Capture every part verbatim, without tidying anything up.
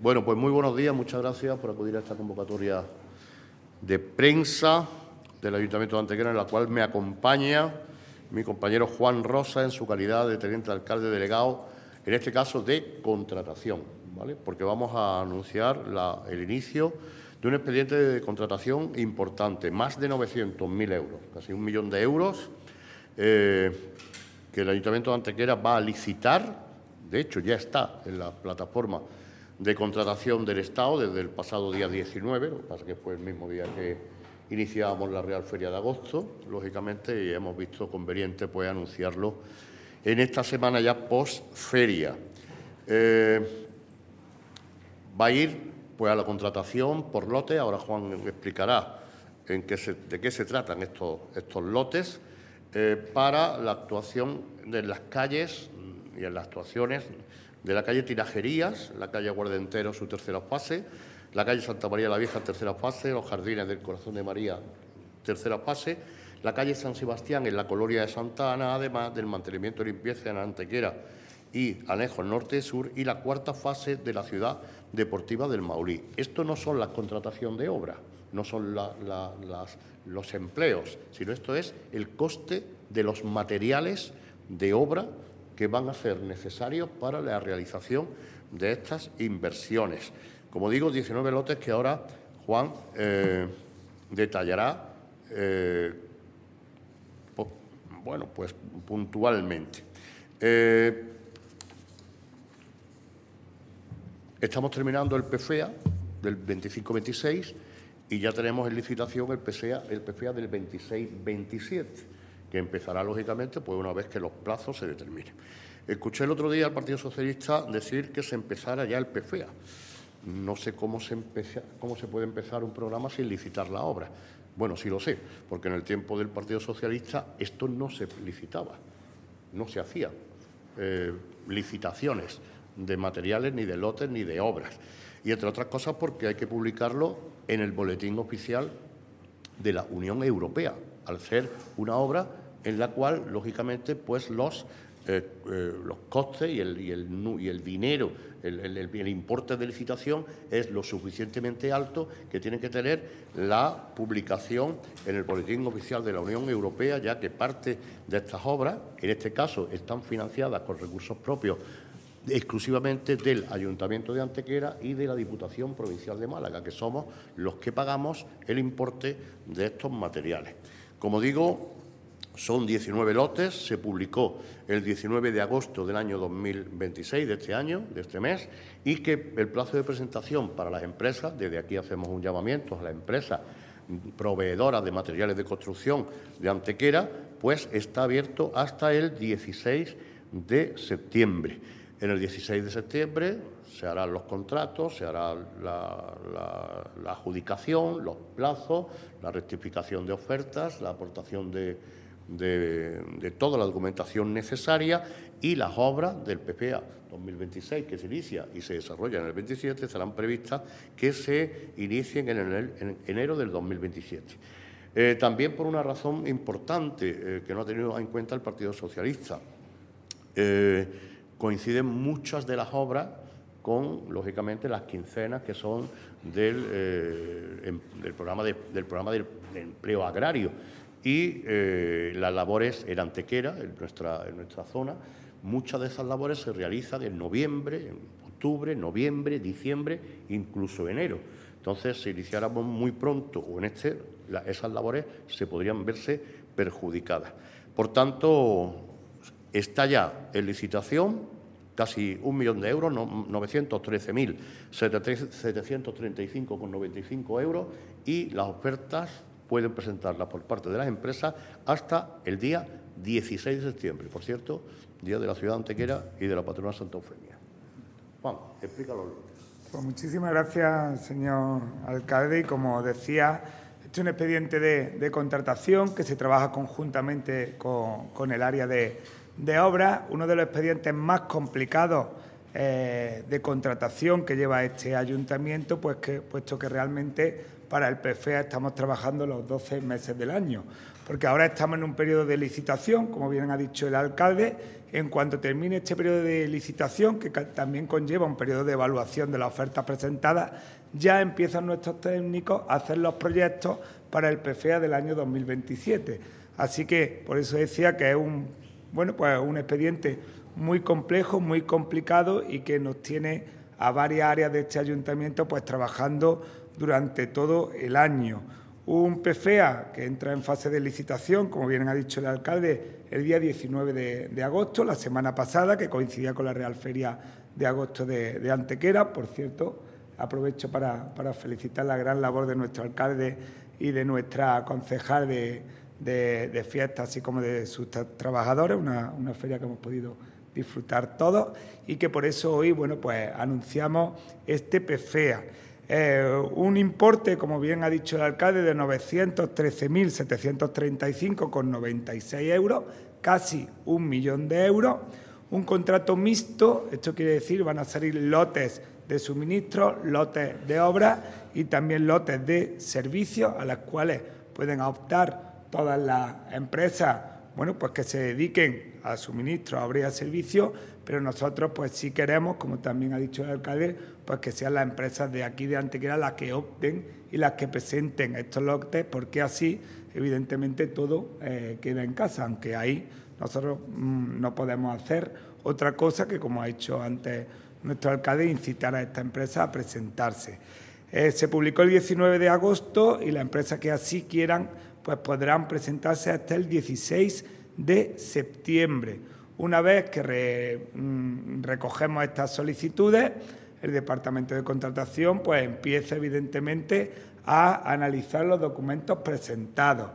Bueno, pues muy buenos días. Muchas gracias por acudir a esta convocatoria de prensa del Ayuntamiento de Antequera, en la cual me acompaña mi compañero Juan Rosa en su calidad de teniente alcalde delegado, en este caso de contratación, ¿vale? Porque vamos a anunciar la, el inicio de un expediente de contratación importante, más de novecientos mil euros, casi un millón de euros, eh, que el Ayuntamiento de Antequera va a licitar. De hecho, ya está en la plataforma de contratación del Estado desde el pasado día diecinueve, lo que pasa es que fue el mismo día que iniciábamos la Real Feria de agosto, lógicamente, y hemos visto conveniente pues, anunciarlo en esta semana ya post-feria. Eh, va a ir pues, a la contratación por lotes. Ahora Juan explicará en qué se, de qué se tratan estos, estos lotes, eh, para la actuación de las calles y en las actuaciones de la calle Tinajerías, la calle Guardentero, su tercera fase, la calle Santa María la Vieja, tercera fase, los Jardines del Corazón de María, tercera fase, la calle San Sebastián en la colonia de Santa Ana, además del mantenimiento y limpieza en Antequera y anejos norte y sur, y la cuarta fase de la ciudad deportiva del Maulí. Esto no son las contrataciones de obra, no son la, la, las, los empleos, sino esto es el coste de los materiales de obra que van a ser necesarios para la realización de estas inversiones. Como digo, diecinueve lotes que ahora Juan eh, detallará, eh, po, bueno, pues puntualmente. Eh, estamos terminando el P F E A del veinticinco veintiséis y ya tenemos en licitación el P F E A, el P F E A del veintiséis veintisiete. Que empezará, lógicamente, pues una vez que los plazos se determinen. Escuché el otro día al Partido Socialista decir que se empezara ya el P F E A. No sé cómo se, empeza, cómo se puede empezar un programa sin licitar la obra. Bueno, sí lo sé, porque en el tiempo del Partido Socialista esto no se licitaba, no se hacían eh, licitaciones de materiales, ni de lotes, ni de obras. Y, entre otras cosas, porque hay que publicarlo en el boletín oficial de la Unión Europea, al ser una obra en la cual, lógicamente, pues los, eh, eh, los costes y el, y el, y el dinero, el, el, el importe de licitación es lo suficientemente alto que tiene que tener la publicación en el Boletín Oficial de la Unión Europea, ya que parte de estas obras, en este caso, están financiadas con recursos propios exclusivamente del Ayuntamiento de Antequera y de la Diputación Provincial de Málaga, que somos los que pagamos el importe de estos materiales. Como digo, son diecinueve lotes, se publicó el diecinueve de agosto del año dos mil veintiséis, de este año, de este mes, y que el plazo de presentación para las empresas, desde aquí hacemos un llamamiento a las empresas proveedoras de materiales de construcción de Antequera, pues está abierto hasta el dieciséis de septiembre. En el dieciséis de septiembre se harán los contratos, se hará la, la, la adjudicación, los plazos, la rectificación de ofertas, la aportación de, de, de toda la documentación necesaria, y las obras del P F E A dos mil veintiséis, que se inicia y se desarrolla en el veintisiete, serán previstas que se inicien en, el, en enero del dos mil veintisiete. Eh, también por una razón importante eh, que no ha tenido en cuenta el Partido Socialista. Eh, coinciden muchas de las obras con, lógicamente, las quincenas que son del, eh, del programa, de, del programa de, de empleo agrario y eh, las labores en Antequera, en nuestra, en nuestra zona. Muchas de esas labores se realizan en noviembre, en octubre, noviembre, diciembre, incluso enero. Entonces, si iniciáramos muy pronto o en este, la, esas labores se podrían verse perjudicadas. Por tanto, está ya en licitación casi un millón de euros, novecientos trece mil setecientos treinta y cinco con noventa y cinco euros, y las ofertas pueden presentarlas por parte de las empresas hasta el día dieciséis de septiembre, por cierto, día de la ciudad de Antequera y de la patrona Santa Eufemia. Juan, explícalo. Pues muchísimas gracias, señor alcalde. Y como decía, este es un expediente de, de contratación que se trabaja conjuntamente con, con el área de, de obras, uno de los expedientes más complicados eh, de contratación que lleva este ayuntamiento, pues que, puesto que realmente para el P F E A estamos trabajando los doce meses del año. porque ahora estamos en un periodo de licitación, como bien ha dicho el alcalde. En cuanto termine este periodo de licitación, que también conlleva un periodo de evaluación de las ofertas presentadas, ya empiezan nuestros técnicos a hacer los proyectos para el P F E A del año dos mil veintisiete. Así que, por eso decía que es un, bueno, pues un expediente muy complejo, muy complicado y que nos tiene a varias áreas de este ayuntamiento pues trabajando durante todo el año. Un P F E A que entra en fase de licitación, como bien ha dicho el alcalde, el día diecinueve de agosto, la semana pasada, que coincidía con la Real Feria de agosto de, de Antequera. Por cierto, aprovecho para, para felicitar la gran labor de nuestro alcalde y de nuestra concejal de, de, de fiestas, así como de sus trabajadores, una, una feria que hemos podido disfrutar todos y que por eso hoy, bueno, pues anunciamos este P F E A. Eh, un importe, como bien ha dicho el alcalde, de novecientos trece mil setecientos treinta y cinco con noventa y seis euros, casi un millón de euros. Un contrato mixto, esto quiere decir van a salir lotes de suministros, lotes de obras y también lotes de servicios a las cuales pueden optar todas las empresas, bueno, pues que se dediquen a suministro, a obras y a servicios, pero nosotros pues sí queremos, como también ha dicho el alcalde, pues que sean las empresas de aquí de Antequera las que opten y las que presenten estos lotes, porque así evidentemente todo eh, queda en casa, aunque ahí nosotros mmm, no podemos hacer otra cosa que, como ha dicho antes nuestro alcalde, incitar a esta empresa a presentarse. Eh, se publicó el diecinueve de agosto y las empresas que así quieran pues podrán presentarse hasta el dieciséis de septiembre. Una vez que re, mmm, recogemos estas solicitudes, el Departamento de Contratación pues empieza evidentemente a analizar los documentos presentados.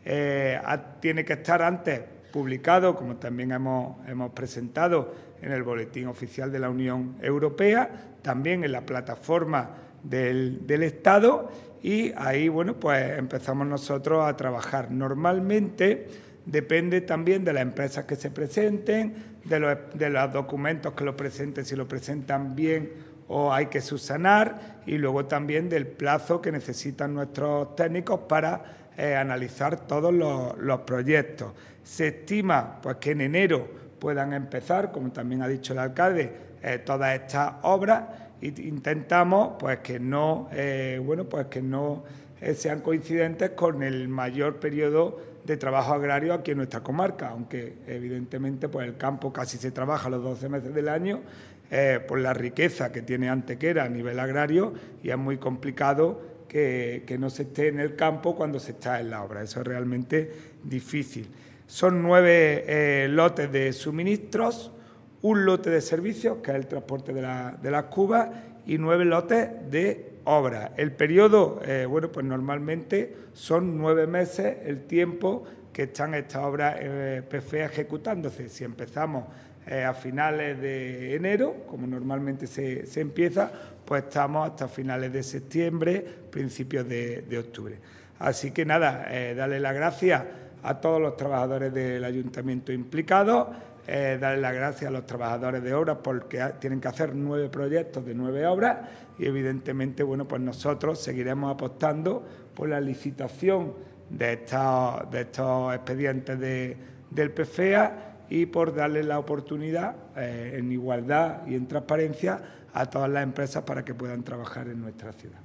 Eh, a, tiene que estar antes publicado, como también hemos, hemos presentado en el Boletín Oficial de la Unión Europea, también en la plataforma del, del Estado, y ahí, bueno, pues empezamos nosotros a trabajar. Normalmente depende también de las empresas que se presenten, de los, de los documentos que lo presenten, si lo presentan bien o hay que subsanar, y luego también del plazo que necesitan nuestros técnicos para eh, analizar todos los, los proyectos. Se estima pues que en enero puedan empezar, como también ha dicho el alcalde, eh, todas estas obras, e intentamos pues que no, eh, bueno, pues que no eh, sean coincidentes con el mayor periodo de trabajo agrario aquí en nuestra comarca, aunque evidentemente pues el campo casi se trabaja los doce meses del año, eh, por la riqueza que tiene Antequera a nivel agrario, y es muy complicado que, que no se esté en el campo cuando se está en la obra. Eso es realmente difícil. Son nueve eh, lotes de suministros, un lote de servicios, que es el transporte de, la, de las cubas, y nueve lotes de obras. El periodo, eh, bueno, pues normalmente son nueve meses el tiempo que están estas obras eh, P F E A ejecutándose. Si empezamos eh, a finales de enero, como normalmente se, se empieza, pues estamos hasta finales de septiembre, principios de, de octubre. Así que nada, eh, darle las gracias a todos los trabajadores del ayuntamiento implicados, eh, darle las gracias a los trabajadores de obras porque tienen que hacer nueve proyectos de nueve obras, y evidentemente, bueno, pues nosotros seguiremos apostando por la licitación de estos, de estos expedientes de, del P F E A y por darle la oportunidad eh, en igualdad y en transparencia a todas las empresas para que puedan trabajar en nuestra ciudad.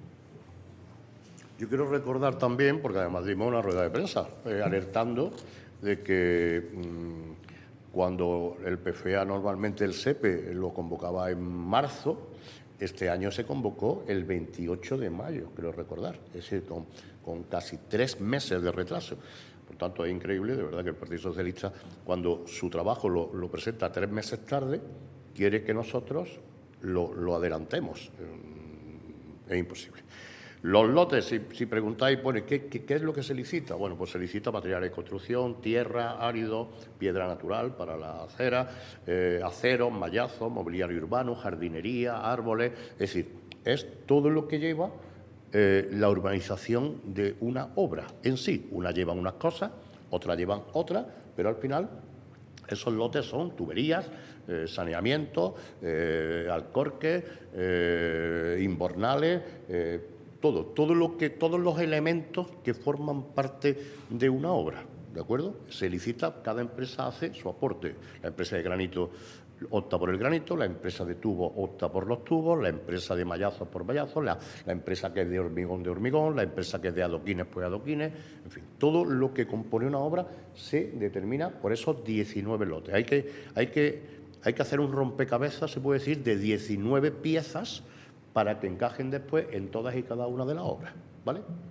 Yo quiero recordar también, porque además dimos una rueda de prensa, eh, alertando de que mmm, cuando el P F E A normalmente el S E P E lo convocaba en marzo, este año se convocó el veintiocho de mayo, creo recordar, es decir, con, con casi tres meses de retraso. Por tanto, es increíble, de verdad, que el Partido Socialista, cuando su trabajo lo, lo presenta tres meses tarde, quiere que nosotros lo, lo adelantemos. Es imposible. Los lotes, si, si preguntáis, bueno, ¿qué, qué, ¿qué es lo que se licita? Bueno, pues se licita materiales de construcción, tierra, árido, piedra natural para la acera, eh, aceros, mallazos, mobiliario urbano, jardinería, árboles. Es decir, es todo lo que lleva eh, la urbanización de una obra en sí. Unas llevan unas cosas, otras llevan otras, pero al final esos lotes son tuberías, eh, saneamiento, eh, alcorques, eh, invernales, eh, Todo, todo lo que, todos los elementos que forman parte de una obra. ¿de acuerdo? Se licita, cada empresa hace su aporte. La empresa de granito opta por el granito, la empresa de tubo opta por los tubos, la empresa de mallazos por mallazos, la, la empresa que es de hormigón de hormigón, la empresa que es de adoquines pues adoquines, en fin, todo lo que compone una obra se determina por esos diecinueve lotes. Hay que, hay que, hay que hacer un rompecabezas, se puede decir, de diecinueve piezas para que encajen después en todas y cada una de las obras, ¿vale?